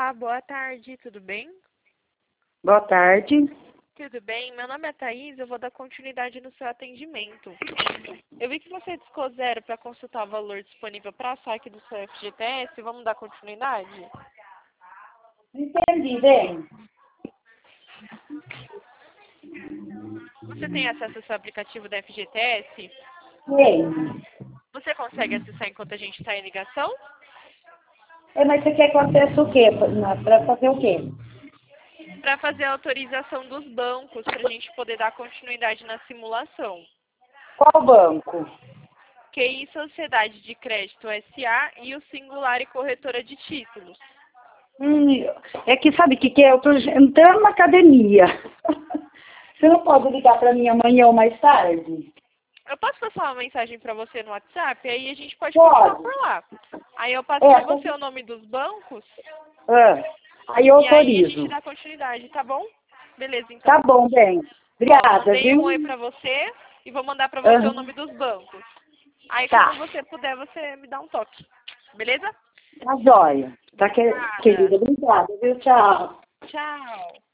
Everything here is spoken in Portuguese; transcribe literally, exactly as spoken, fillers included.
Olá, boa tarde, tudo bem? Boa tarde. Tudo bem, meu nome é Thaís, eu vou dar continuidade no seu atendimento. Eu vi que você discou zero para consultar o valor disponível para a saque do seu F G T S, vamos dar continuidade? Entendi, bem. Você tem acesso ao seu aplicativo da F G T S? Bem. Você consegue acessar enquanto a gente está em ligação? É, mas você quer que eu acesse o quê? Para fazer o quê? Para fazer a autorização dos bancos, para a gente poder dar continuidade na simulação. Qual banco? Q I Sociedade de Crédito S A e o Singular e Corretora de Títulos. Hum, é que sabe o que, que é? Eu estou entrando na academia. Você não pode ligar para mim amanhã ou mais tarde? Eu posso passar uma mensagem para você no WhatsApp? Aí a gente pode Pode. conversar por lá. Aí eu passo É, para então- você o nome dos bancos Ah, aí eu e aí a gente autorizo. dá continuidade, tá bom? Beleza, então. Tá bom, bem. Ó, Obrigada, mandei viu? um oi para você e vou mandar para você o Aham. nome dos bancos. Aí Tá. quando você puder, você me dá um toque. Beleza? Tá jóia. Tá, que- Nada. querida? Obrigada, viu? Tchau. Tchau.